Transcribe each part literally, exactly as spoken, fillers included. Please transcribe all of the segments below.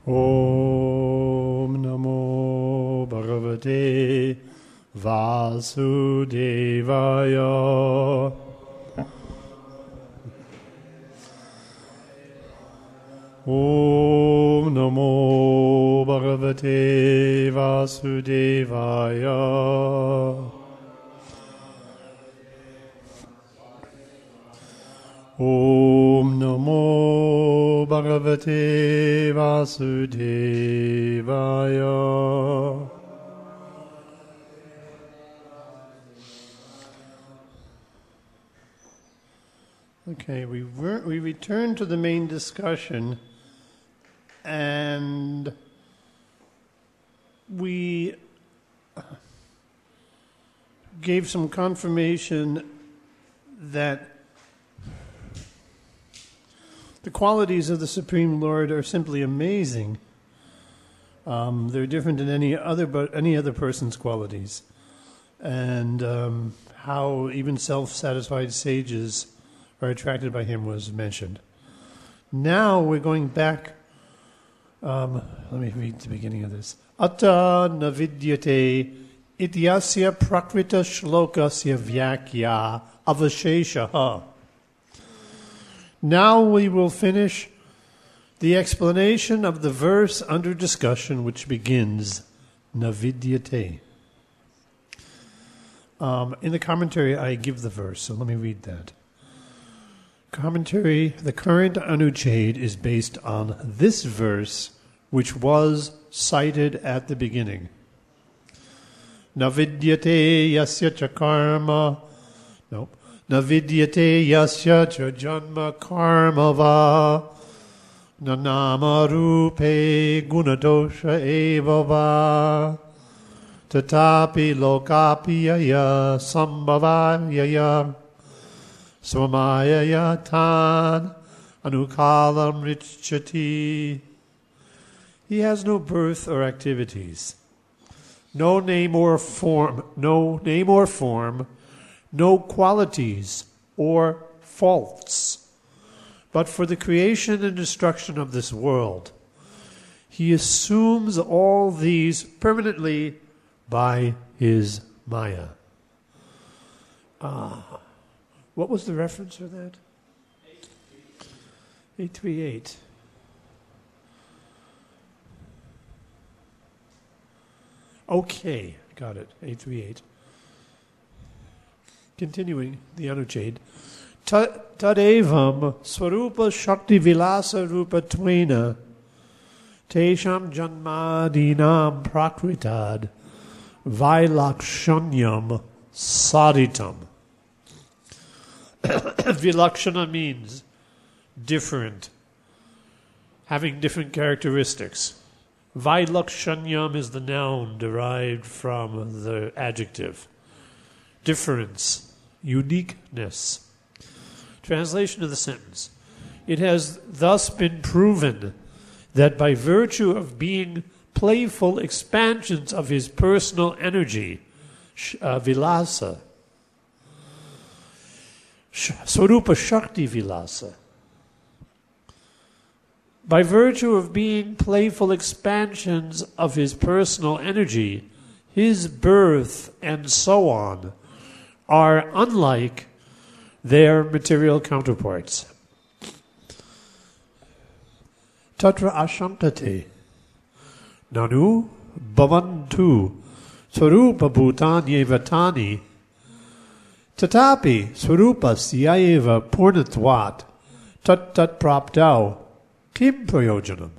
Om Namo Bhagavate Vasudevaya. Om Namo Bhagavate Vasudevaya. Om Namo Bhagavate Vasudevaya. Okay, we re- we return to the main discussion, and we gave some confirmation that the qualities of the Supreme Lord are simply amazing. Um, they're different than any other, but any other person's qualities, and um, how even self-satisfied sages are attracted by him was mentioned. Now we're going back. Um, let me read the beginning of this. Atta navidyate ityasya prakrita shlokasya vyakya avasheshaha. Now we will finish the explanation of the verse under discussion, which begins navidyate. Um, in the commentary, I give the verse, so let me read that. Commentary, the current Anuchade is based on this verse, which was cited at the beginning. Navidyate yasya cha karma. Nope. Navidyate yasya cha janma karma va. Nanama rupe gunadosha eva va. Tatapi lokapiyaya sambhavayaya. Swamaya yatan anukalam richati. He has no birth or activities, no name or form, no name or form, no qualities or faults, but for the creation and destruction of this world. He assumes all these permanently by his Maya. Ah. What was the reference for that? eight thirty-eight. Okay, got it. eight thirty-eight. Continuing the Anuchade. Tadevam swarupa shakti vilasa rupa tvena tesham janmadinam prakritad vailakshanyam saditam. Vilakshana means different, having different characteristics. Vailakshanyam is the noun derived from the adjective. Difference, uniqueness. Translation of the sentence. It has thus been proven that by virtue of being playful expansions of his personal energy, uh, vilasa, Swarupa Shakti Vilasa. By virtue of being playful expansions of his personal energy, his birth and so on are unlike their material counterparts. Tatra ashankate nanu bhavantu swarupa bhutani vatani Tatapi swarupa syaeva purnatvat tat tat praptau kim prayojanam.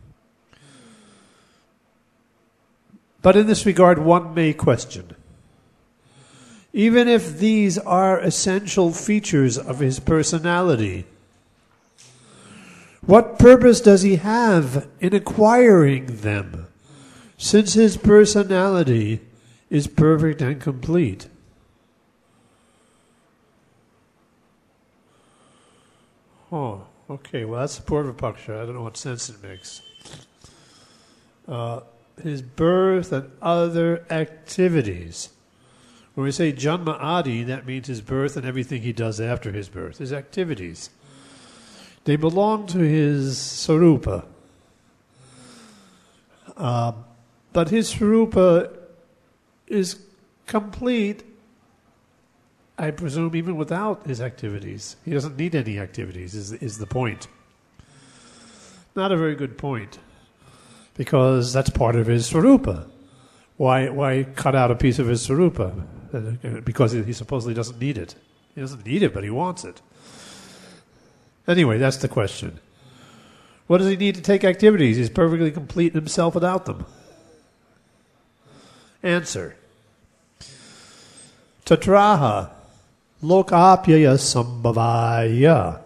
But in this regard, one may question, even if these are essential features of his personality, what purpose does he have in acquiring them, since his personality is perfect and complete? Oh, okay. Well, that's the Purva-paksha. I don't know what sense it makes. Uh, his birth and other activities. When we say Janma Adi, that means his birth and everything he does after his birth, his activities. They belong to his Sarupa. Uh, but his Swarupa is complete, I presume, even without his activities. He doesn't need any activities, is, is the point. Not a very good point, because that's part of his Swarupa. Why, why cut out a piece of his Swarupa? Because he supposedly doesn't need it. He doesn't need it, but he wants it. Anyway, that's the question. What does he need to take activities? He's perfectly complete in himself without them. Answer. Tatraha lokapyaya sambhavaya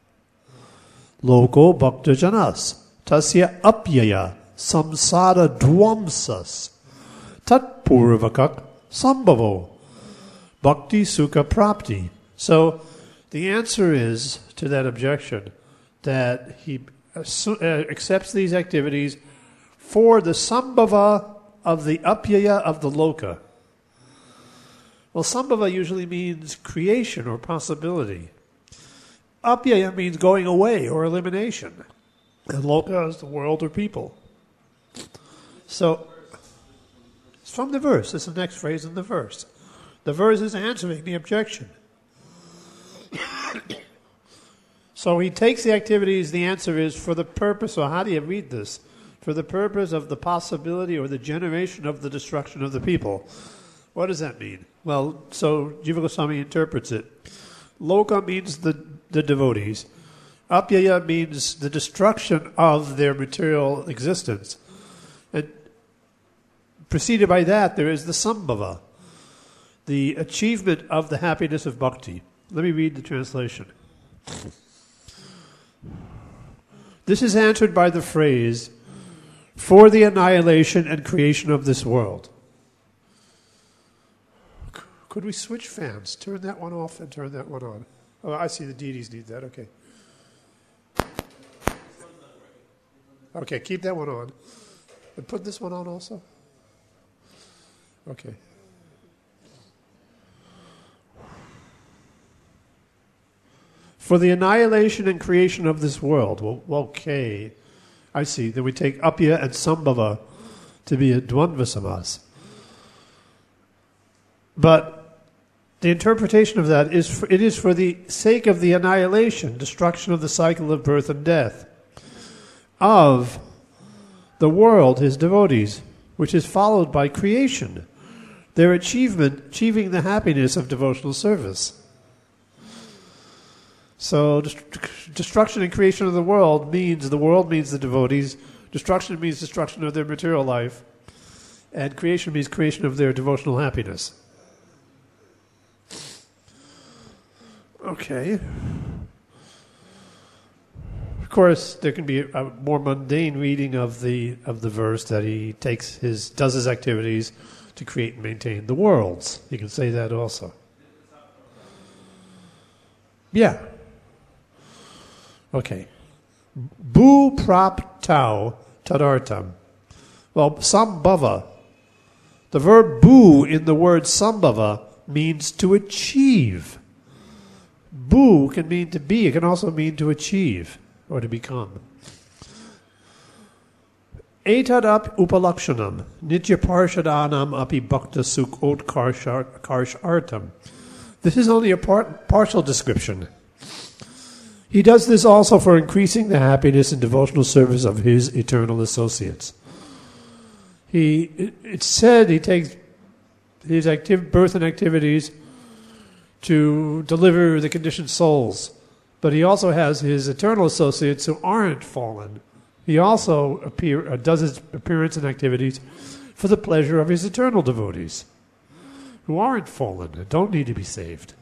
loko bhaktajanas tasya apyaya samsara dvamsas tat purvakak sambhavo bhakti sukha prapti. So the answer is to that objection that he assu- uh, accepts these activities for the sambhava of the apyaya of the loka. Well, sambhava usually means creation or possibility. Apyaya means going away or elimination. And loka is the world or people. So, it's from the verse. It's the next phrase in the verse. The verse is answering the objection. So he takes the activities, the answer is for the purpose, or how do you read this? For the purpose of the possibility or the generation of the destruction of the people. What does that mean? Well, so Jiva Goswami interprets it. Loka means the, the devotees. Apyaya means the destruction of their material existence. And preceded by that, there is the sambhava, the achievement of the happiness of bhakti. Let me read the translation. This is answered by the phrase, for the annihilation and creation of this world. Could we switch fans? Turn that one off and turn that one on. Oh, I see the deities need that. Okay. Okay, keep that one on. But put this one on also. Okay. For the annihilation and creation of this world. Well, okay. I see. Then we take apya and sambhava to be a dvandva samas. But the interpretation of that is for, it is for the sake of the annihilation, destruction of the cycle of birth and death, of the world, his devotees, which is followed by creation, their achievement, achieving the happiness of devotional service. So dest- destruction and creation of the world means, the world means the devotees, destruction means destruction of their material life, and creation means creation of their devotional happiness. Okay. Of course, there can be a more mundane reading of the of the verse that he takes his does his activities to create and maintain the worlds. You can say that also. Yeah. Okay. Bu prap tau tadartam. Well, sambhava. The verb bu in the word sambhava means to achieve. Bu can mean to be. It can also mean to achieve or to become. Etadap upalakshanam nitya parshadanam api bhakta suk ot karsh artam. This is only a part, partial description. He does this also for increasing the happiness and devotional service of his eternal associates. He, it, it's said he takes his active birth and activities to deliver the conditioned souls. But he also has his eternal associates who aren't fallen. He also appear, uh, does his appearance and activities for the pleasure of his eternal devotees who aren't fallen and don't need to be saved.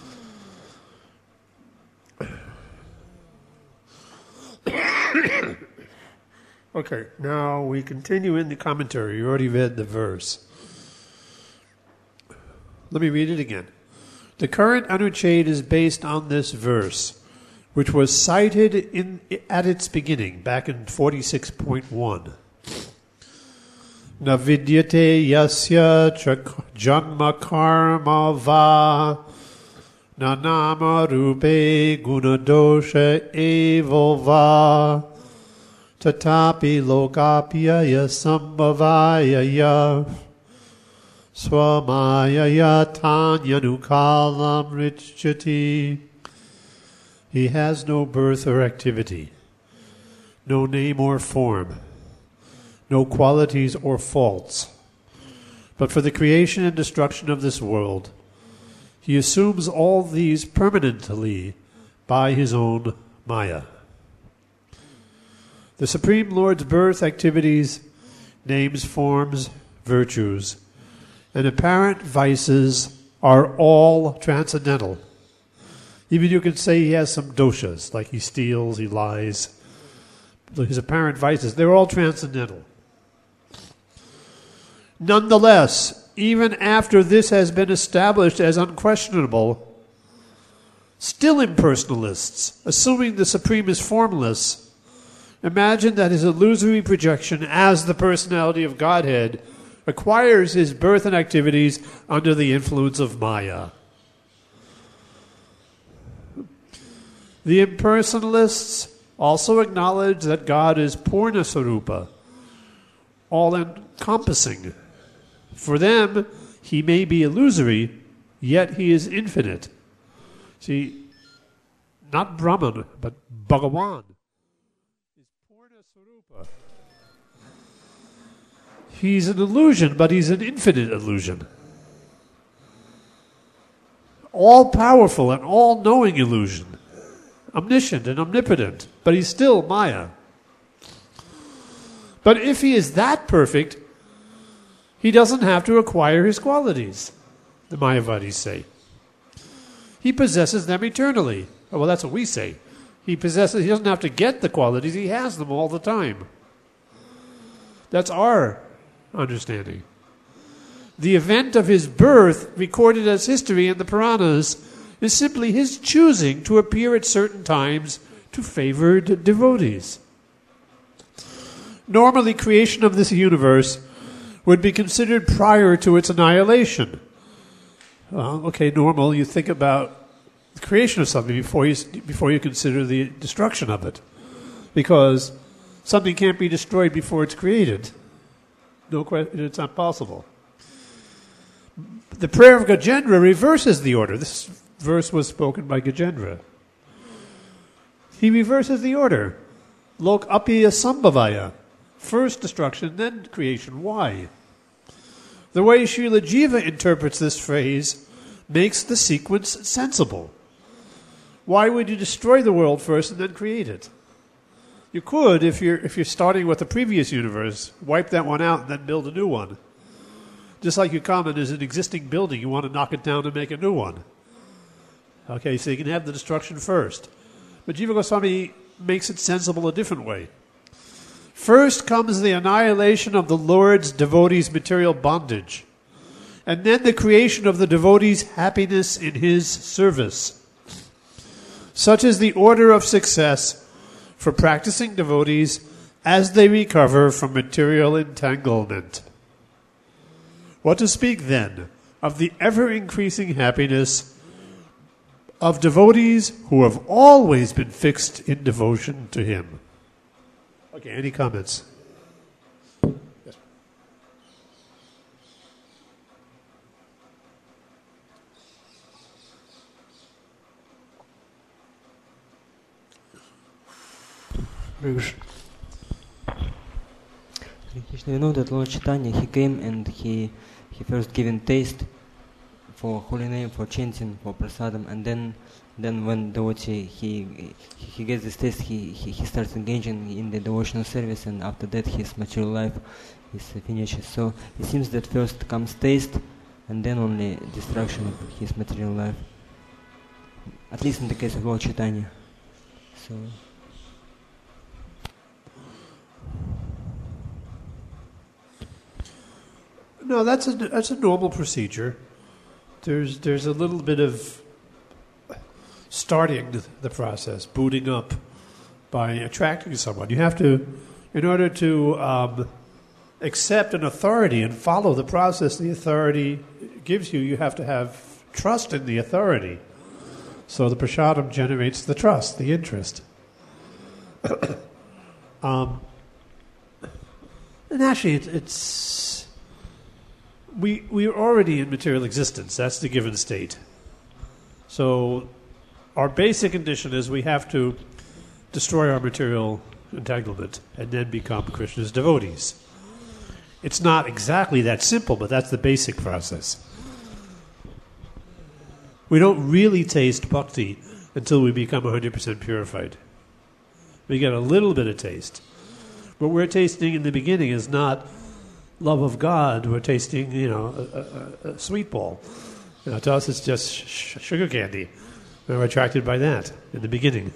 Okay, now we continue in the commentary. You already read the verse. Let me read it again. The current Anucheda is based on this verse, which was cited in at its beginning, back in forty-six point one. Na vidyate yasya janma karma va na nama rupe gunadosha evo va Tatapi lokapyaya sambhavaya swamayaya tanyanukalam richati. He has no birth or activity, no name or form, no qualities or faults. But for the creation and destruction of this world, he assumes all these permanently by his own Maya. The Supreme Lord's birth, activities, names, forms, virtues, and apparent vices are all transcendental. Even you could say he has some doshas, like he steals, he lies. His apparent vices, they're all transcendental. Nonetheless, even after this has been established as unquestionable, still impersonalists, assuming the Supreme is formless, imagine that his illusory projection as the personality of Godhead acquires his birth and activities under the influence of Maya. The impersonalists also acknowledge that God is Purna Sarupa, all-encompassing. For them, he may be illusory, yet he is infinite. See, not Brahman, but Bhagavan is Purna Sarupa. He's an illusion, but he's an infinite illusion. All-powerful and all-knowing illusion. Omniscient and omnipotent, but he's still Maya. But if he is that perfect, he doesn't have to acquire his qualities, the Mayavadis say. He possesses them eternally. Oh, well, that's what we say. He possesses, he doesn't have to get the qualities, he has them all the time. That's our understanding. The event of his birth, recorded as history in the Puranas, is simply his choosing to appear at certain times to favored devotees. Normally, creation of this universe would be considered prior to its annihilation. Well, okay, normal, you think about the creation of something before you, before you consider the destruction of it. Because something can't be destroyed before it's created. No question, it's not possible. The prayer of Gajendra reverses the order. This verse was spoken by Gajendra. He reverses the order. Lok apiya sambhavaya. First destruction, then creation. Why? The way Srila Jiva interprets this phrase makes the sequence sensible. Why would you destroy the world first and then create it? You could, if you're if you're starting with the previous universe, wipe that one out and then build a new one. Just like you come and there's an existing building, you want to knock it down and make a new one. Okay, so you can have the destruction first. But Jiva Goswami makes it sensible a different way. First comes the annihilation of the Lord's devotees' material bondage, and then the creation of the devotees' happiness in his service. Such is the order of success for practicing devotees as they recover from material entanglement. What to speak then of the ever-increasing happiness of devotees who have always been fixed in devotion to him? Okay, any comments? Yes. Krishna, you know that Lord Chaitanya, he came and he he first given taste for holy name, for chanting, for prasadam, and then then when devotee he he gets this taste, he, he he starts engaging in the devotional service, and after that his material life is finished. So it seems that first comes taste, and then only destruction of his material life. At least in the case of Lord Chaitanya. So. No, that's a that's a normal procedure. There's there's a little bit of starting the process, booting up by attracting someone. You have to, in order to um, accept an authority and follow the process the authority gives you, you have to have trust in the authority. So the prasadam generates the trust, the interest. um, And actually, it, it's we we are already in material existence. That's the given state. So, our basic condition is we have to destroy our material entanglement and then become Krishna's devotees. It's not exactly that simple, but that's the basic process. We don't really taste bhakti until we become one hundred percent purified. We get a little bit of taste. What we're tasting in the beginning is not love of God. We're tasting, you know, a, a, a sweet ball. You know, to us, it's just sh- sugar candy. We're attracted by that in the beginning.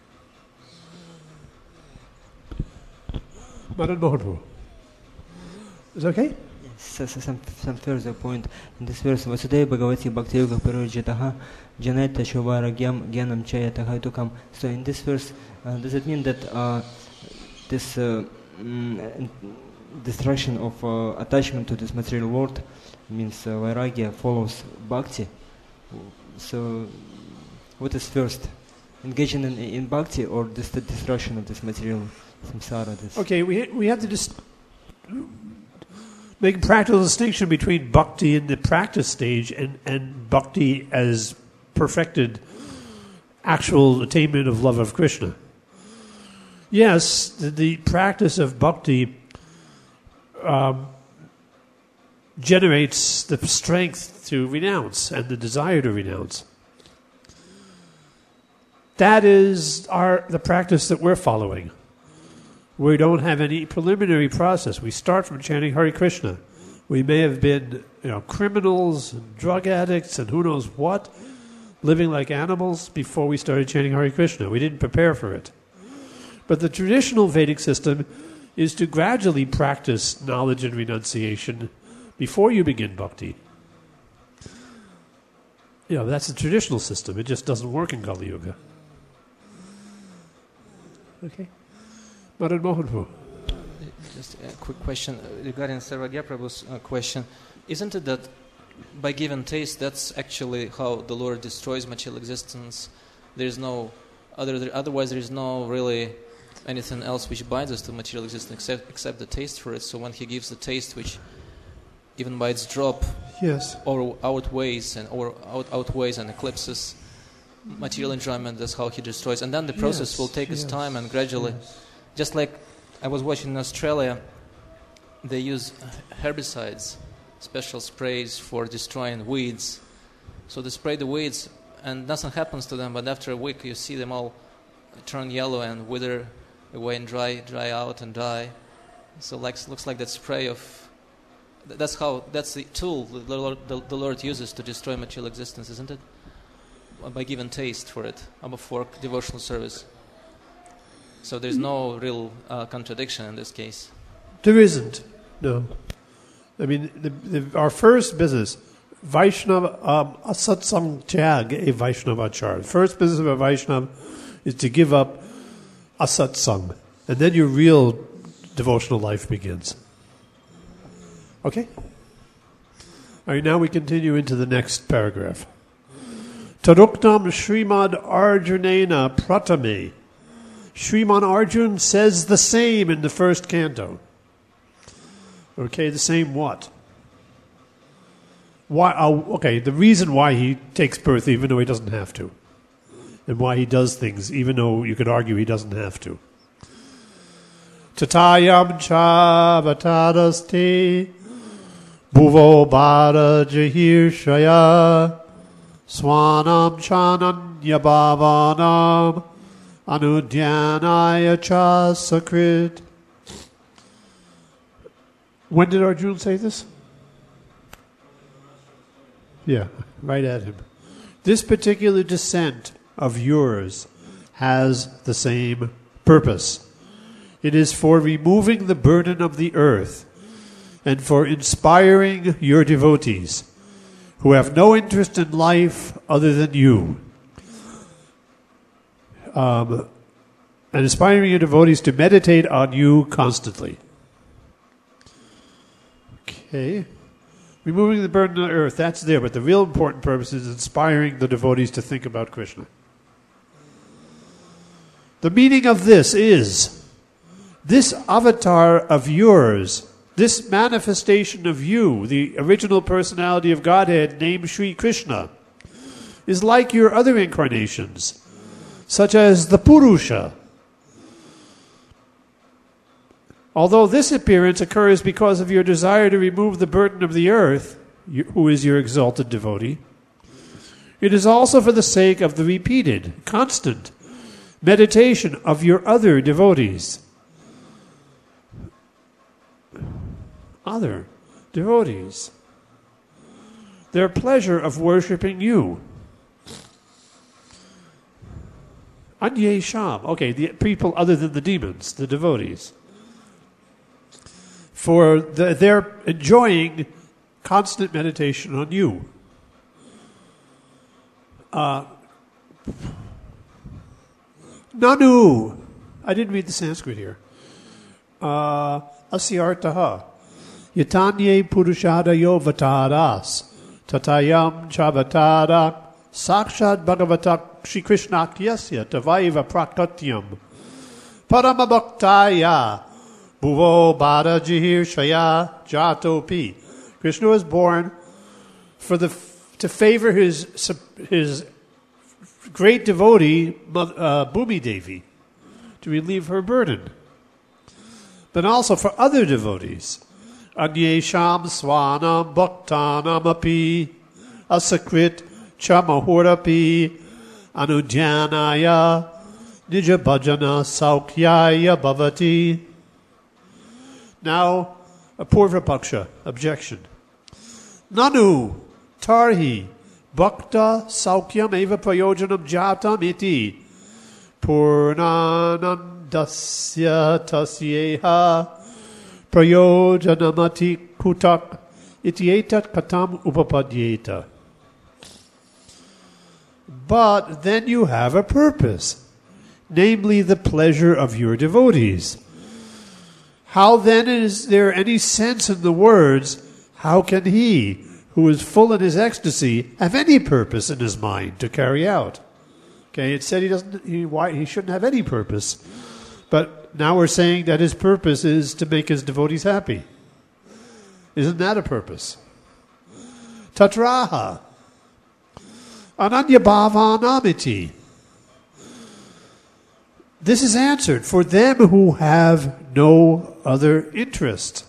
Madan Mohanpur. Is that okay? So, so some, some further point in this verse. Vasudeva Bhagavati Bhakti Yoga Parojitaha Janeta Shovaragyam Gyanam Chayataha Tukam. So in this verse, uh, does it mean that uh, this uh, mm, destruction of uh, attachment to this material world means uh, Vairagya follows Bhakti? So what is first? Engaging in, in Bhakti or this the destruction of this material samsara? This okay, we we have to just make a practical distinction between bhakti in the practice stage and, and bhakti as perfected actual attainment of love of Krishna. Yes, the, the practice of bhakti um, generates the strength to renounce and the desire to renounce. That is our the practice that we're following. We don't have any preliminary process. We start from chanting Hare Krishna. We may have been, you know, criminals and drug addicts and who knows what, living like animals before we started chanting Hare Krishna. We didn't prepare for it. But the traditional Vedic system is to gradually practice knowledge and renunciation before you begin bhakti. You know, that's the traditional system. It just doesn't work in Kali Yuga. Okay. Madan Mohanpur. Just a quick question regarding Sarvagya Prabhu's uh, question. Isn't it that by given taste, that's actually how the Lord destroys material existence? There is no other. Otherwise, there is no really anything else which binds us to material existence except except the taste for it. So when He gives the taste, which even by its drop, Yes, or outweighs and or out, outweighs and eclipses material enjoyment, that's how He destroys. And then the process Yes, will take its yes, time and gradually. yes. Just like I was watching in Australia, they use herbicides, special sprays for destroying weeds. So they spray the weeds and nothing happens to them, but after a week you see them all turn yellow and wither away and dry dry out and die. So like looks like that spray of that's how that's the tool the Lord, the, the Lord uses to destroy material existence, isn't it? By giving taste for it, for devotional service. So there's no real uh, contradiction in this case. There isn't. No. I mean, the, the, our first business, Vaishnava, um, asatsang tyag e Vaishnavachar. The first business of a Vaishnava is to give up asatsang. And then your real devotional life begins. Okay? All right, now we continue into the next paragraph. Taduktam Srimad Arjunena Pratame. Sriman Arjun says the same in the first canto. Okay, the same what? Why? Oh, okay, the reason why he takes birth even though he doesn't have to. And why he does things even though you could argue he doesn't have to. Tatayam cha vatadaste bhuvo bhara jahir shaya swanam chananya bhavanam Anudyanaya cha sakrit. When did Arjuna say this? Yeah, right at him. This particular descent of yours has the same purpose. It is for removing the burden of the earth and for inspiring your devotees who have no interest in life other than you. Um, and inspiring your devotees to meditate on you constantly. Okay. Removing the burden of the earth, that's there, but the real important purpose is inspiring the devotees to think about Krishna. The meaning of this is, this avatar of yours This manifestation of you, the original personality of Godhead named Sri Krishna, is like your other incarnations, such as the Purusha. Although this appearance occurs because of your desire to remove the burden of the earth, who is your exalted devotee, it is also for the sake of the repeated, constant meditation of your other devotees. Other devotees. Their pleasure of worshipping you. Anye Sham. Okay, the people other than the demons, the devotees. For the, they're enjoying constant meditation on you. Uh, Nanu. I didn't read the Sanskrit here. Uh, Asyartaha. Yatanye Purushadayo Vatadas. Tatayam Chavatada. Sakshad Bhagavatak Shri Krishnakyasya Tavaiva Prakatyam. Paramabhaktaya. Bhuvo Bada Jihir Shaya Jatopi. Krishna was born for the to favor his his great devotee uh, Bhumi Devi, to relieve her burden, but also for other devotees. Anyesham Swanam Bhaktanam Api Asakrit Chamahurapi Anudyanaya Nija Bhajana Saukyaya Bhavati. Now, a Purva Paksha objection. Nanu Tarhi Bhakta Saukyam Eva Prayojanam Jatam Iti Purnanandasya Tasyeha Prayojanamati Kutak Itietat Katam Upapadyeta. But then you have a purpose, namely the pleasure of your devotees. How then is there any sense in the words, how can he, who is full in his ecstasy, have any purpose in his mind to carry out? Okay, it said he doesn't. He, why, he shouldn't have any purpose. But now we're saying that his purpose is to make his devotees happy. Isn't that a purpose? Tatraha. Ananyabhavanamiti. This is answered for them who have no other interest.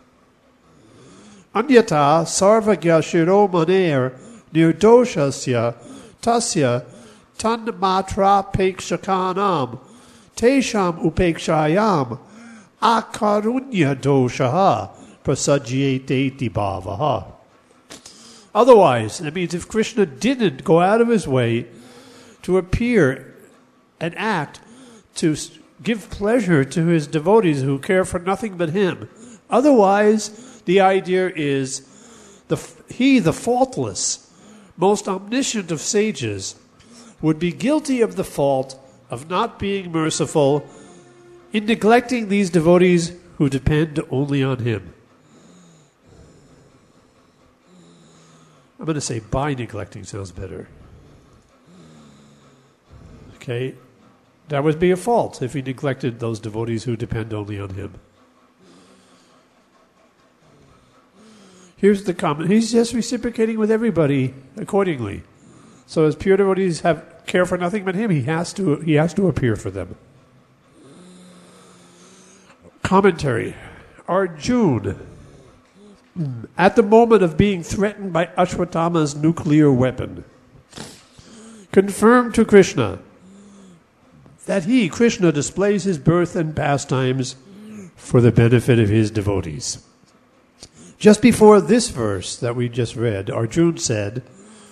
Anyata sarvagya shiro maner nirdoshasya tasya tanmatra pekshakanam tesham upekshayam akarunya doshaha prasajyete bhavaha. Otherwise, that means if Krishna didn't go out of his way to appear and act to give pleasure to his devotees who care for nothing but him, otherwise the idea is the he, the faultless, most omniscient of sages, would be guilty of the fault of not being merciful in neglecting these devotees who depend only on him. I'm going to say by neglecting sounds better. Okay? That would be a fault if he neglected those devotees who depend only on him. Here's the comment. He's just reciprocating with everybody accordingly. So as pure devotees have care for nothing but him, he has to he has to appear for them. Commentary. Arjuna, at the moment of being threatened by Ashwatthama's nuclear weapon, confirmed to Krishna that he, Krishna, displays his birth and pastimes for the benefit of his devotees. Just before this verse that we just read, Arjuna said,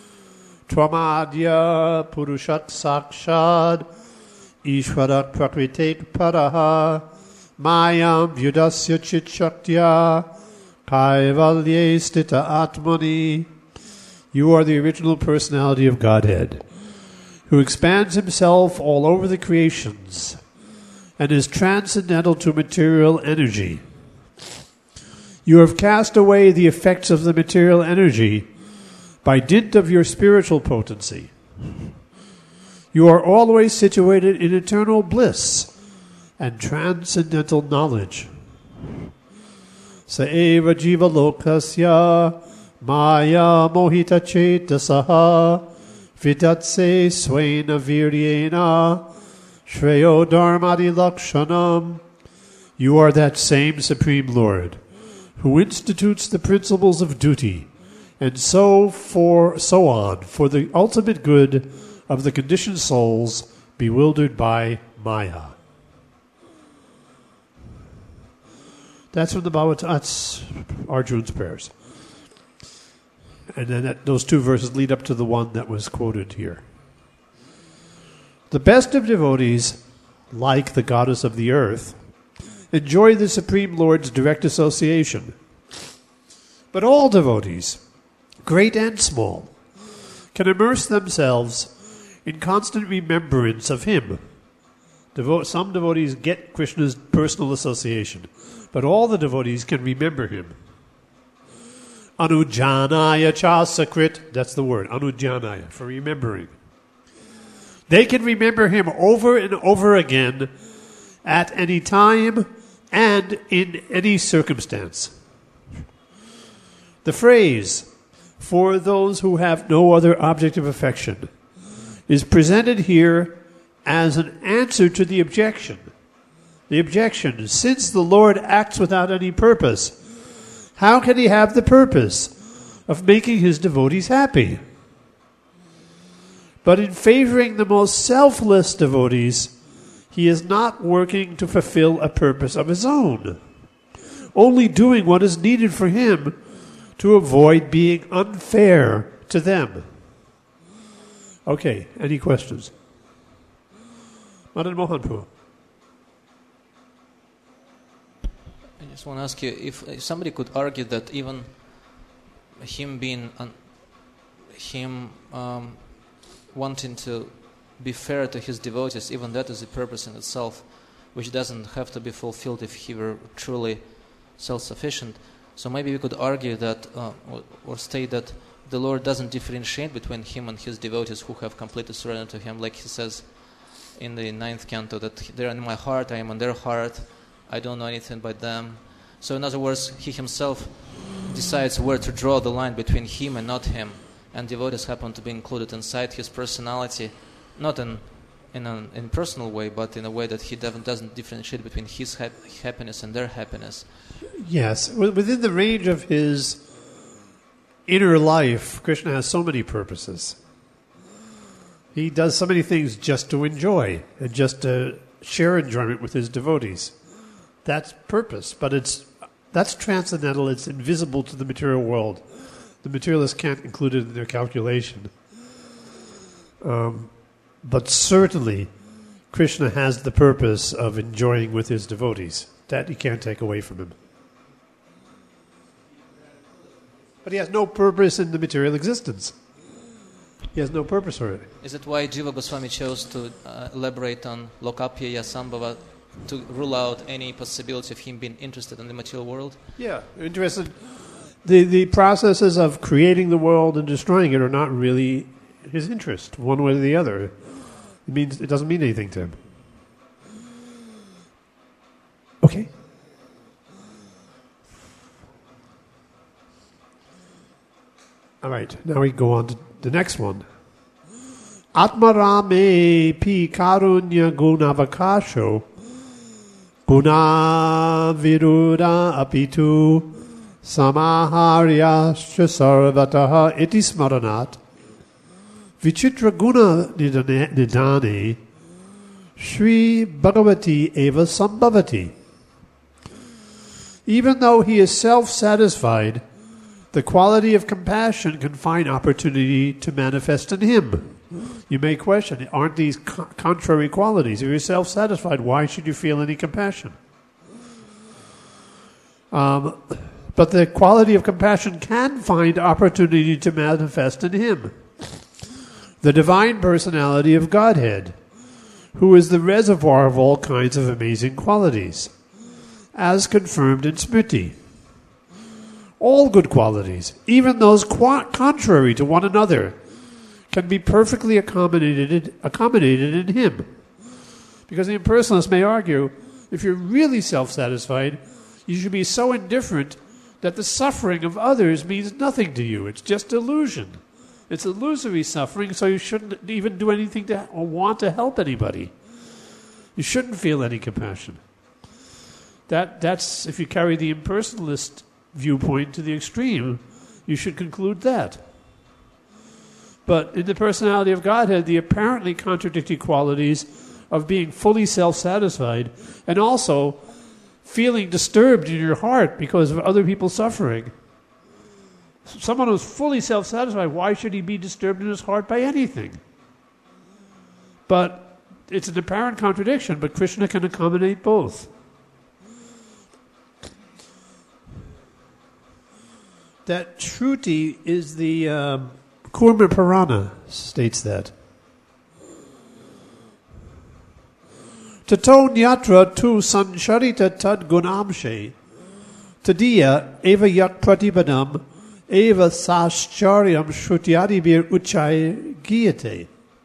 Twamadya Purushat Sakshad Ishvarat Prakritek Paraha Mayam Vyudasya Chitshaktya Kaivalye Stita Atmani. You are the original personality of Godhead, who expands himself all over the creations and is transcendental to material energy. You have cast away the effects of the material energy by dint of your spiritual potency. You are always situated in eternal bliss and transcendental knowledge. Saeva jiva lokasya maya mohita chetasaha vitatse swena viryena shreyo dharmadi lakshanam. You are that same Supreme Lord who institutes the principles of duty and so for so on for the ultimate good of the conditioned souls bewildered by Maya. That's from the Bhagavad. That's Arjuna's prayers. And then that, those two verses lead up to the one that was quoted here. The best of devotees, like the goddess of the earth, enjoy the Supreme Lord's direct association. But all devotees, great and small, can immerse themselves in constant remembrance of Him. Devo- some devotees get Krishna's personal association, but all the devotees can remember Him. Anujanaya chasakrit, that's the word, anujanaya, for remembering. They can remember Him over and over again at any time and in any circumstance. The phrase, for those who have no other object of affection, is presented here as an answer to the objection. The objection, since the Lord acts without any purpose, how can He have the purpose of making His devotees happy? But in favoring the most selfless devotees, He is not working to fulfill a purpose of His own, only doing what is needed for Him to avoid being unfair to them. Okay, any questions? Madan Mohanpur. I just want to ask you if, if somebody could argue that even him being un, him um, wanting to be fair to his devotees, even that is a purpose in itself, which doesn't have to be fulfilled if he were truly self-sufficient. So maybe we could argue that, uh, or, or state that the Lord doesn't differentiate between Him and His devotees who have completely surrendered to Him, like He says in the ninth canto, that they're in my heart, I am in their heart, I don't know anything but them. So in other words, He Himself decides where to draw the line between Him and not Him, and devotees happen to be included inside His personality, not in in a in personal way, but in a way that He doesn't, doesn't differentiate between His hap- happiness and their happiness. Yes, within the range of His inner life, Krishna has so many purposes. He does so many things just to enjoy and just to share enjoyment with His devotees. That's purpose, but it's that's transcendental. It's invisible to the material world. The materialists can't include it in their calculation. Um, but certainly, Krishna has the purpose of enjoying with His devotees. That you can't take away from Him. But He has no purpose in the material existence. He has no purpose for it. Is it why Jiva Goswami chose to uh, elaborate on Lokapya Sambhava, to rule out any possibility of him being interested in the material world? Yeah, interested. The the processes of creating the world and destroying it are not really his interest, one way or the other. It means it doesn't mean anything to him. Okay. All right, now we go on to the next one. Atmarame pi karunya gunavakasho guna viruda apitu samaharyascha sarvataha iti smaranat vichitra guna nidane Shri Bhagavati eva sambhavati. Even though he is self-satisfied, the quality of compassion can find opportunity to manifest in him. You may question, aren't these co- contrary qualities? If you're self-satisfied, why should you feel any compassion? Um, but the quality of compassion can find opportunity to manifest in him. The divine personality of Godhead, who is the reservoir of all kinds of amazing qualities, as confirmed in Smriti. All good qualities, even those qu- contrary to one another, can be perfectly accommodated accommodated in him. Because the impersonalist may argue, if you're really self-satisfied, you should be so indifferent that the suffering of others means nothing to you. It's just illusion. It's illusory suffering, so you shouldn't even do anything to or want to help anybody. You shouldn't feel any compassion. That that's if you carry the impersonalist viewpoint to the extreme, you should conclude that. But in the personality of Godhead, the apparently contradictory qualities of being fully self-satisfied and also feeling disturbed in your heart because of other people's suffering. Someone who's fully self-satisfied, why should he be disturbed in his heart by anything? But it's an apparent contradiction, but Krishna can accommodate both. That Shruti is the um, Kurma Purana states that. Tato nyatra tu sancharita tad gunamshe tadiya eva yak pratipadam eva saschariam shrutyadibir uchay giyate.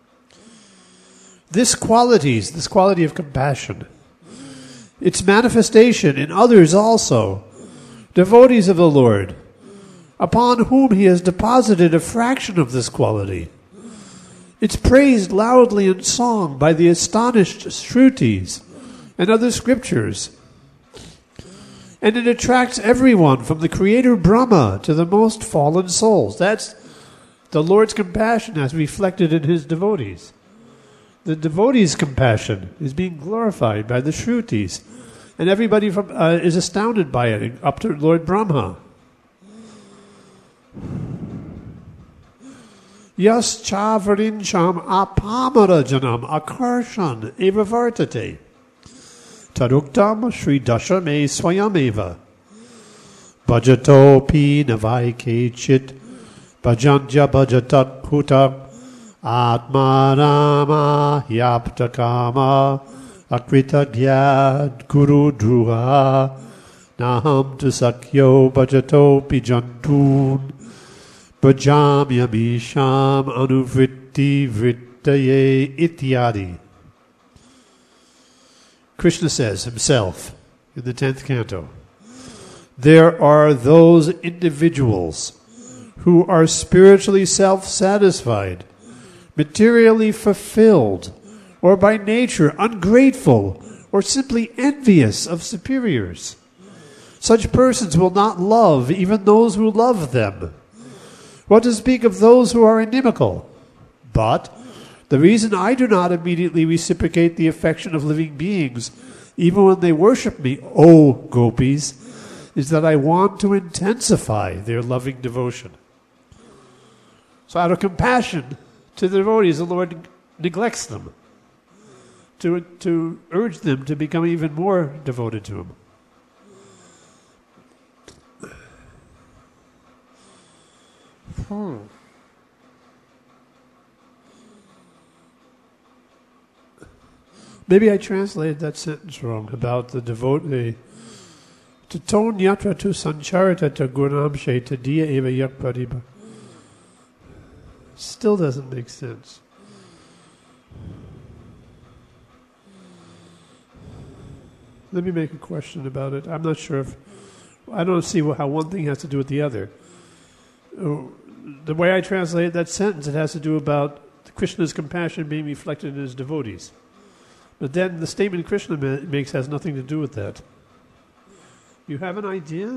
This qualities, this quality of compassion, its manifestation in others also, devotees of the Lord, upon whom he has deposited a fraction of this quality. It's praised loudly in song by the astonished Shrutis and other scriptures. And it attracts everyone from the creator Brahma to the most fallen souls. That's the Lord's compassion as reflected in his devotees. The devotees' compassion is being glorified by the Shrutis. And everybody from, uh, is astounded by it, up to Lord Brahma. Yas chavarincham apamara janam akarshan eva vartate. Taduktam Sri Dashame Swayameva. Bhajato pi navai kechit. Bhajanja bhajatat puta. Atmanama yaptakama. Akrita gyad guru druha. Naham tu sakyo bhajato pi jantun. Bhajamyamisham anuvritti vrittaye ityadi. Krishna says himself in the tenth canto, there are those individuals who are spiritually self-satisfied, materially fulfilled, or by nature ungrateful, or simply envious of superiors. Such persons will not love even those who love them. What to speak of those who are inimical? But the reason I do not immediately reciprocate the affection of living beings, even when they worship me, O gopis, is that I want to intensify their loving devotion. So out of compassion to the devotees, the Lord neglects them, to, to urge them to become even more devoted to him. Hmm. Maybe I translated that sentence wrong about the devotee. Tato nyatra tu sancharita ta gurnamshe tadiya eva yak pariba. Still doesn't make sense. Let me make a question about it. I'm not sure if I don't see how one thing has to do with the other. The way I translated that sentence, it has to do about Krishna's compassion being reflected in his devotees. But then the statement Krishna makes has nothing to do with that. You have an idea?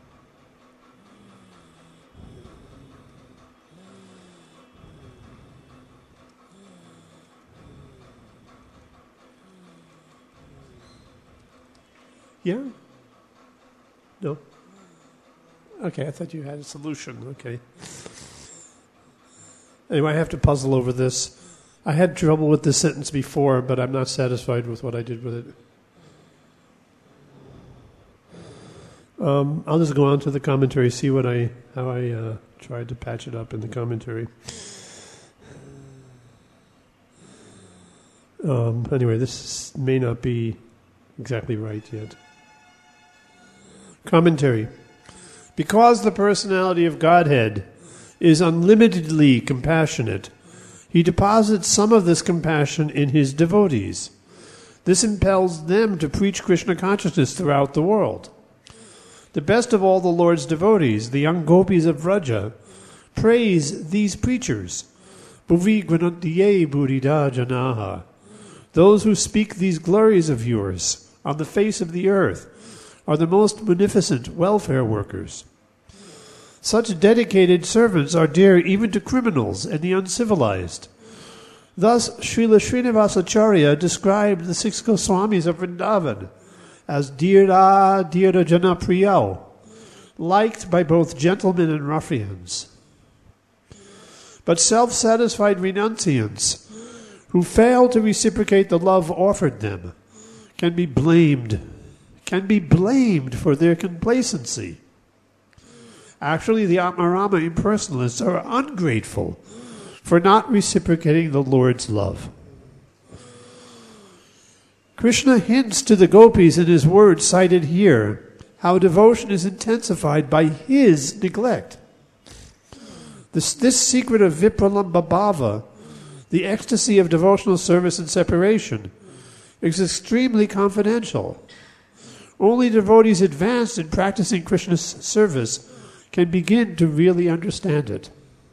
Yeah? No? Okay, I thought you had a solution. Okay. Anyway, I have to puzzle over this. I had trouble with this sentence before, but I'm not satisfied with what I did with it. Um, I'll just go on to the commentary, see what I how I uh, tried to patch it up in the commentary. Um, anyway, this may not be exactly right yet. Commentary. Because the personality of Godhead is unlimitedly compassionate, he deposits some of this compassion in his devotees. This impels them to preach Krishna consciousness throughout the world. The best of all the Lord's devotees, the young gopis of Vraja, praise these preachers. Bhuvi gvanantiye buddhida janaha. Those who speak these glories of yours on the face of the earth are the most munificent welfare workers. Such dedicated servants are dear even to criminals and the uncivilized. Thus, Srila Srinivasacharya described the six Goswamis of Vrindavan as Dhira Dhira Jana Priyau, liked by both gentlemen and ruffians. But self-satisfied renunciants who fail to reciprocate the love offered them can be blamed, can be blamed for their complacency. Actually, the Atmarama impersonalists are ungrateful for not reciprocating the Lord's love. Krishna hints to the gopis in his words cited here how devotion is intensified by his neglect. This, this secret of Vipralamba Bhava, the ecstasy of devotional service and separation, is extremely confidential. Only devotees advanced in practicing Krishna's service can begin to really understand it.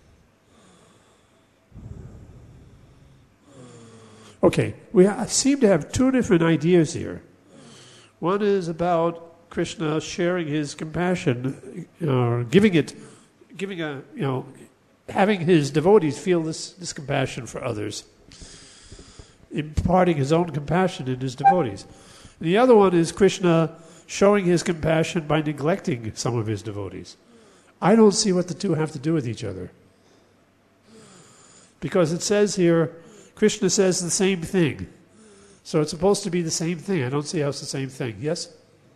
Okay, we ha- seem to have two different ideas here. One is about Krishna sharing his compassion, you know, giving it, giving a, you know, having his devotees feel this, this compassion for others, imparting his own compassion in his devotees. And the other one is Krishna showing his compassion by neglecting some of his devotees. I don't see what the two have to do with each other. Because it says here, Krishna says the same thing. So it's supposed to be the same thing. I don't see how it's the same thing. Yes?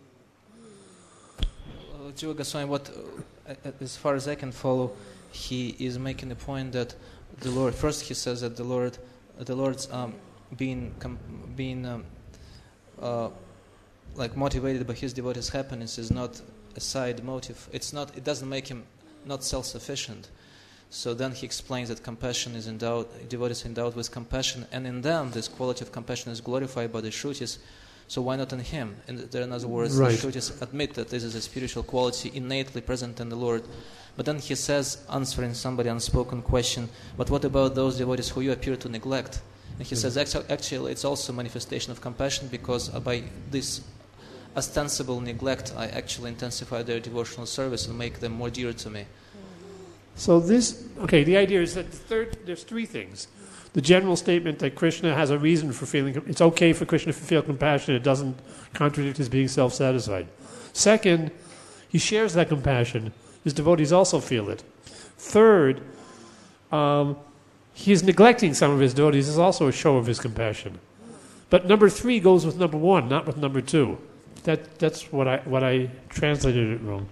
Uh, Jiva Goswami, what, uh, as far as I can follow, he is making the point that the Lord, first he says that the Lord, uh, the Lord's um, being, com- being um, uh, like motivated by his devotees' happiness is not a side motive. It's not. It doesn't make him not self-sufficient. So then he explains that compassion is endowed, devotees are endowed with compassion, and in them this quality of compassion is glorified by the Shrutis. So why not in him? In, the, in other words, right. The Shrutis admit that this is a spiritual quality innately present in the Lord. But then he says, answering somebody unspoken question, but what about those devotees who you appear to neglect? And he mm-hmm. says, actually, it's also a manifestation of compassion, because by this ostensible neglect, I actually intensify their devotional service and make them more dear to me. So this, okay, the idea is that the third, there's three things. The general statement that Krishna has a reason for feeling, it's okay for Krishna to feel compassion, it doesn't contradict his being self-satisfied. Second, he shares that compassion. His devotees also feel it. Third, um, he's neglecting some of his devotees is also a show of his compassion. But number three goes with number one, not with number two. That that's what I what I translated it wrong.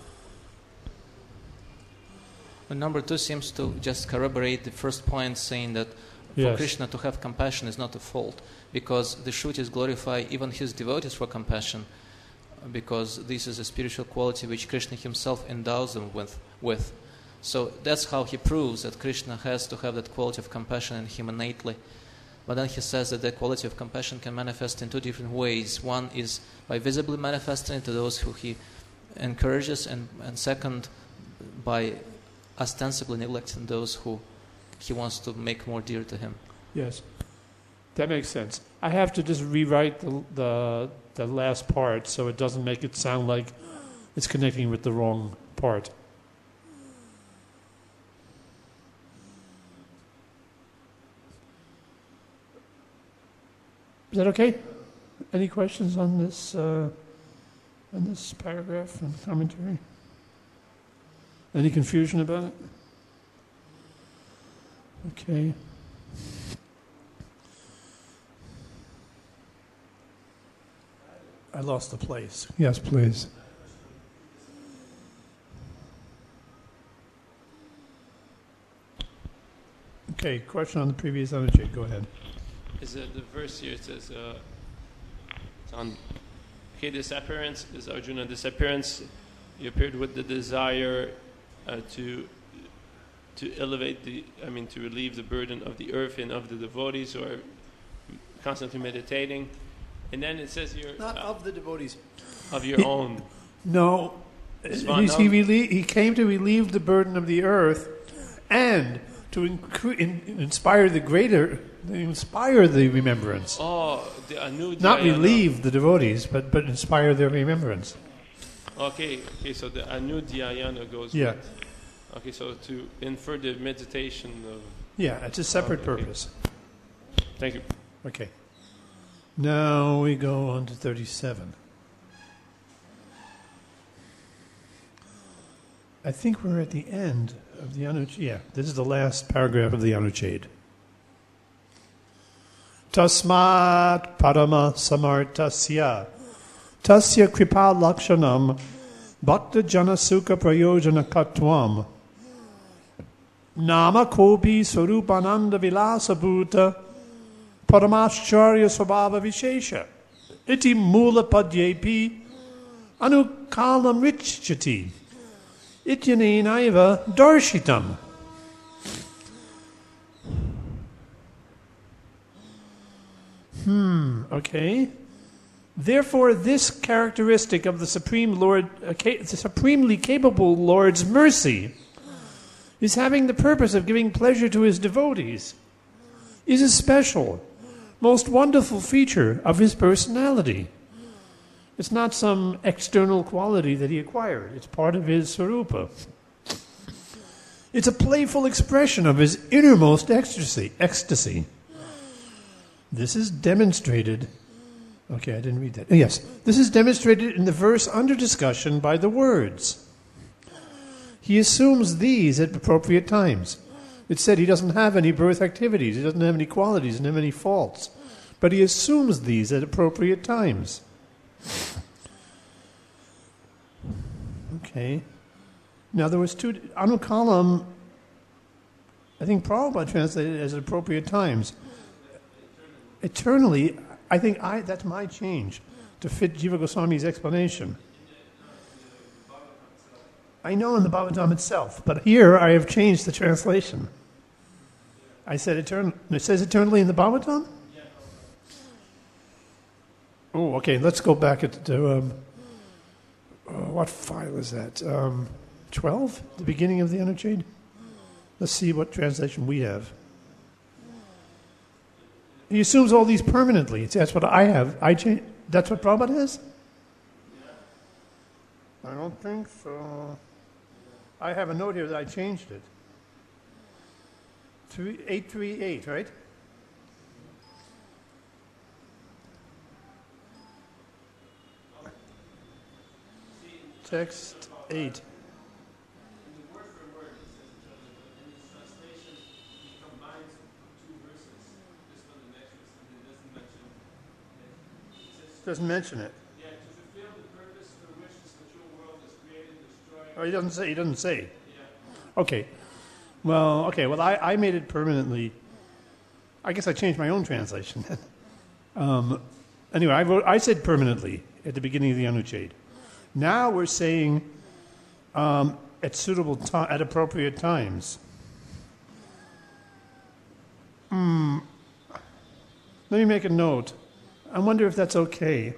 And number two seems to just corroborate the first point, saying that for Yes. Krishna to have compassion is not a fault, because the Shrutis glorify even his devotees for compassion, because this is a spiritual quality which Krishna himself endows them with. with. So that's how he proves that Krishna has to have that quality of compassion in him innately. But then he says that the quality of compassion can manifest in two different ways. One is by visibly manifesting it to those who he encourages, and, and second, by ostensibly neglecting those who he wants to make more dear to him. Yes, that makes sense. I have to just rewrite the, the the last part so it doesn't make it sound like it's connecting with the wrong part. Is that okay? Any questions on this uh, on this paragraph and commentary? Any confusion about it? Okay. I lost the place. Yes, please. Okay, question on the previous Anuchet. Go ahead. Is it the verse here? It says, uh, it's on okay, disappearance is Arjuna. Disappearance, you appeared with the desire uh, to to elevate the, I mean, to relieve the burden of the earth and of the devotees who are constantly meditating. And then it says here, Not uh, of the devotees. of your own. No, he's, he, relie- he came to relieve the burden of the earth and to incre- in- inspire the greater, inspire the remembrance. Oh, the Anu Not Dhyayana. relieve the devotees, but, but inspire their remembrance. Okay, okay, so the Anu Dhyayana goes Yeah. with. Okay, so to infer the meditation of. Yeah, it's a separate Okay. purpose. Thank you. Okay. Now we go on to thirty-seven. I think we're at the end of the Anucheda. Yeah, this is the last paragraph of the Anucheda. Tasmat parama samartasya tasya kripa lakshanam bhakta jana sukha prayojana katvam nama kopi swarupananda vilasa bhuta paramascharya svabhava vishesha iti mula padyepi anukalam richchati ityanenaiva darshitam. Hmm, okay. Therefore, this characteristic of the Supreme Lord, uh, ca- the supremely capable Lord's mercy, is having the purpose of giving pleasure to his devotees, is a special, most wonderful feature of his personality. It's not some external quality that he acquired. It's part of his sarupa. It's a playful expression of his innermost ecstasy. ecstasy. This is demonstrated. Okay, I didn't read that. Yes, this is demonstrated in the verse under discussion by the words. He assumes these at appropriate times. It said he doesn't have any birth activities, he doesn't have any qualities, he doesn't have any faults. But he assumes these at appropriate times. Okay. Now there was two, Anukalam, I think Prabhupada translated it as at appropriate times. Eternally, I think I that's my change to fit Jiva Goswami's explanation. I know in the Bhagavatam itself, but here I have changed the translation. I said eternal. It says eternally in the Bhagavatam? Oh, okay. Let's go back at to um, uh, what file is that? Um, Twelve, the beginning of the Anucheda. Let's see what translation we have. He assumes all these permanently. That's what I have. I change. That's what Prabhupada has? I don't think so. I have a note here that I changed it. Three, eight three eight, right? Text eight. Doesn't mention it. Yeah, to fulfill the purpose for which this material world is created, destroyed. Oh, he doesn't say. He doesn't say. Yeah. Okay. Well, okay. Well, I, I made it permanently. I guess I changed my own translation. um, anyway, I wrote. I said permanently at the beginning of the Anucheda. Now we're saying um, at suitable ti at appropriate times. Hmm. Let me make a note. I wonder if that's okay.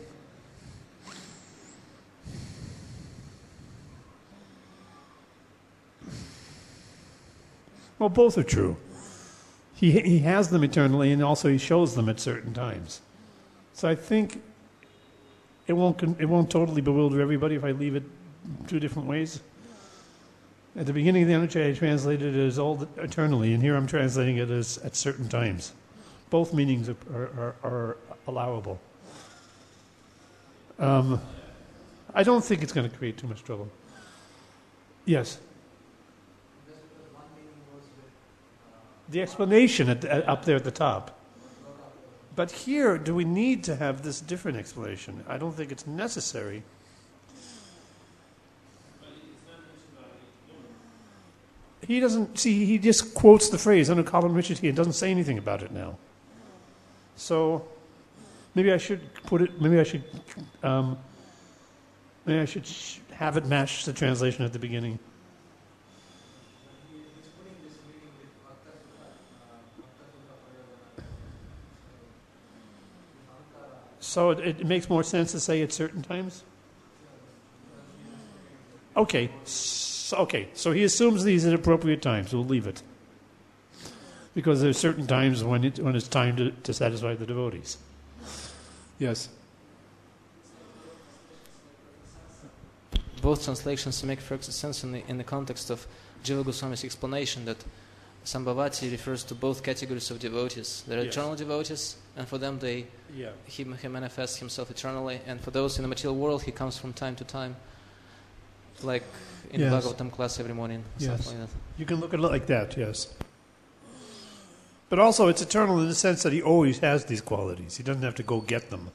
Well, both are true. He, he has them eternally, and also he shows them at certain times. So I think it won't, con- it won't totally bewilder everybody if I leave it two different ways. At the beginning of the Anucheda, I translated it as all eternally, and here I'm translating it as at certain times. Both meanings are, are, are allowable. Um, I don't think it's going to create too much trouble. Yes? The explanation at, at, up there at the top. But here, do we need to have this different explanation? I don't think it's necessary. He doesn't, see, he just quotes the phrase, Anukalam Richati, and doesn't say anything about it now. So, maybe I should put it, maybe I should, um, maybe I should sh- have it match the translation at the beginning. So it, it makes more sense to say at certain times? Okay, so, okay. So he assumes these at appropriate times. We'll leave it. Because there's certain times when, it, when it's time to, to satisfy the devotees. Yes. Both translations make perfect sense in the, in the context of Jiva Goswami's explanation that Sambhavati refers to both categories of devotees. There are Yes. eternal devotees, and for them they Yeah. he, he manifests himself eternally, and for those in the material world he comes from time to time, like in Yes. the Bhagavatam class every morning, or Yes. something like that. You can look at it like that, yes. But also it's eternal in the sense that he always has these qualities. He doesn't have to go get them.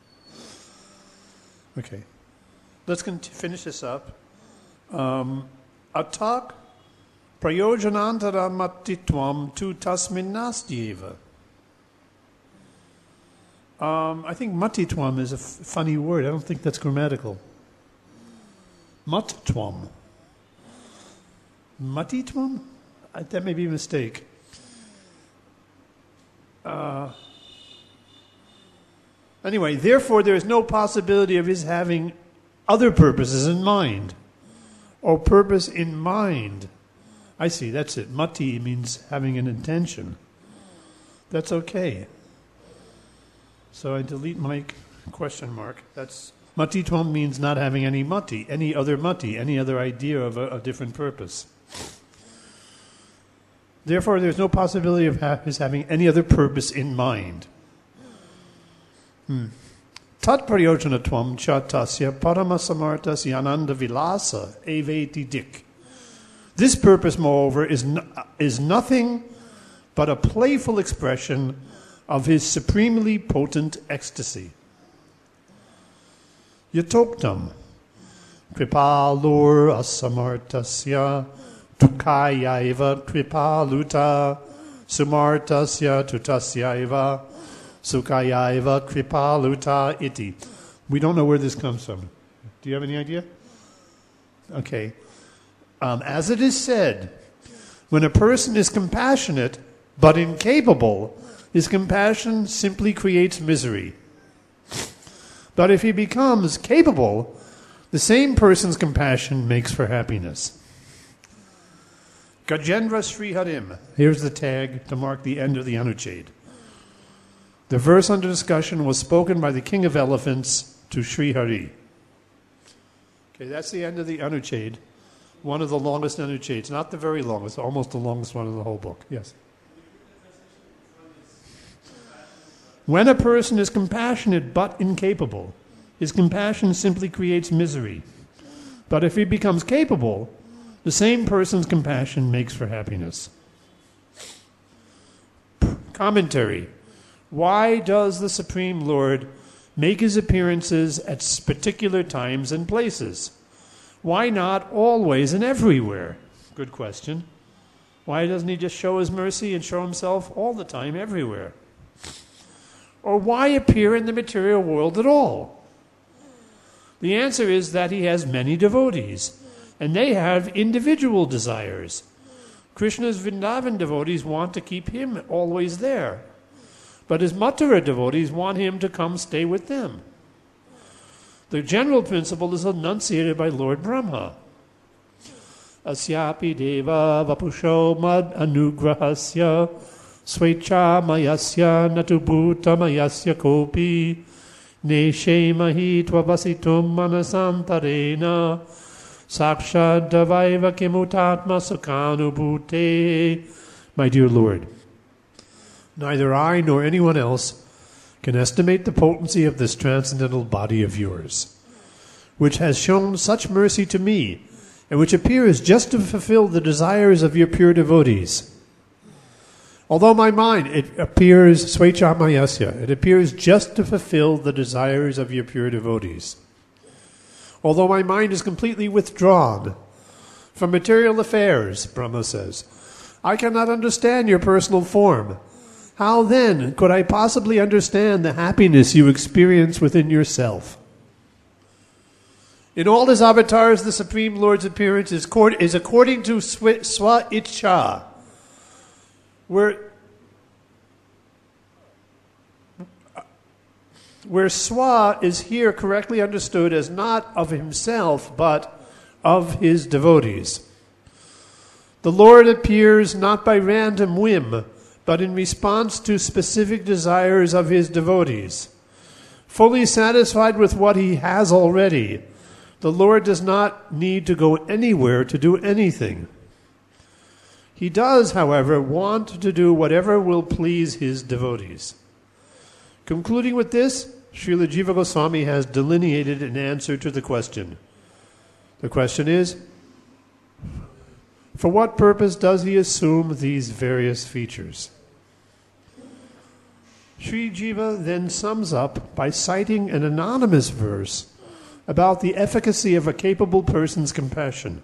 Okay. Let's cont- finish this up. Um, Atak prayojanantara matitvam tu tasmin nastyeva. Um, I think matitvam is a f- funny word. I don't think that's grammatical. Mattvam. Matitvam? I, that may be a mistake. Uh, anyway, therefore there is no possibility of his having other purposes in mind, or purpose in mind. I see, that's it. Mati means having an intention. That's okay. So I delete my question mark. That's matitvam means not having any mati, any other mati, any other idea of a, a different purpose. Therefore, there's no possibility of ha- his having any other purpose in mind. Hmm. Tat prayojanatvam cha tasya paramasamartasya ananda vilasa eveti dik. This purpose, moreover, is, no- is nothing but a playful expression of his supremely potent ecstasy. Yatoktam kripalur asamartasya tukayaiva kripaluta sumartasya tutasyaiva sukayaiva kripaluta iti. We don't know where this comes from. Do you have any idea? Okay. Um, as it is said, when a person is compassionate but incapable, his compassion simply creates misery. But if he becomes capable, the same person's compassion makes for happiness. Gajendra Sriharim. Here's the tag to mark the end of the Anuchad. The verse under discussion was spoken by the king of elephants to Srihari. Okay, that's the end of the Anuchad. One of the longest Anuchads. Not the very longest, almost the longest one in the whole book. Yes. When a person is compassionate but incapable, his compassion simply creates misery. But if he becomes capable, the same person's compassion makes for happiness. Commentary. Why does the Supreme Lord make his appearances at particular times and places? Why not always and everywhere? Good question. Why doesn't he just show his mercy and show himself all the time, everywhere? Or why appear in the material world at all? The answer is that he has many devotees, and they have individual desires. Krishna's Vrindavan devotees want to keep him always there, but his Mathura devotees want him to come stay with them. The general principle is enunciated by Lord Brahma. Asyapi deva vapusho mad anugrahasya svecha mayasya natubhuta mayasya kopi neshe mahi tvavasitum manasantarena sakshad davaiva kimutatma sukhanubhute. My dear Lord, neither I nor anyone else can estimate the potency of this transcendental body of yours, which has shown such mercy to me, and which appears just to fulfill the desires of your pure devotees. Although my mind, it appears svechamayasya, it appears just to fulfill the desires of your pure devotees. Although my mind is completely withdrawn from material affairs, Brahma says, I cannot understand your personal form. How then could I possibly understand the happiness you experience within yourself? In all his avatars, the Supreme Lord's appearance is, court, is according to swa ichcha, where, where swa is here correctly understood as not of himself, but of his devotees. The Lord appears not by random whim, but in response to specific desires of his devotees. Fully satisfied with what he has already, the Lord does not need to go anywhere to do anything. He does, however, want to do whatever will please his devotees. Concluding with this, Srila Jiva Goswami has delineated an answer to the question. The question is, for what purpose does he assume these various features? Sri Jiva then sums up by citing an anonymous verse about the efficacy of a capable person's compassion.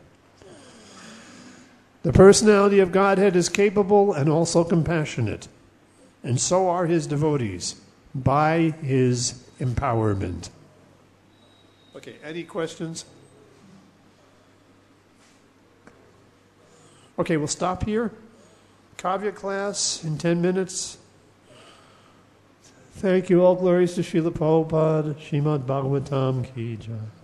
The personality of Godhead is capable and also compassionate, and so are his devotees, by his empowerment. Okay, any questions? Okay, we'll stop here. Kavya class in ten minutes. Thank you. All glories to Srila Prabhupada. Srimad Bhagavatam Ki Jai.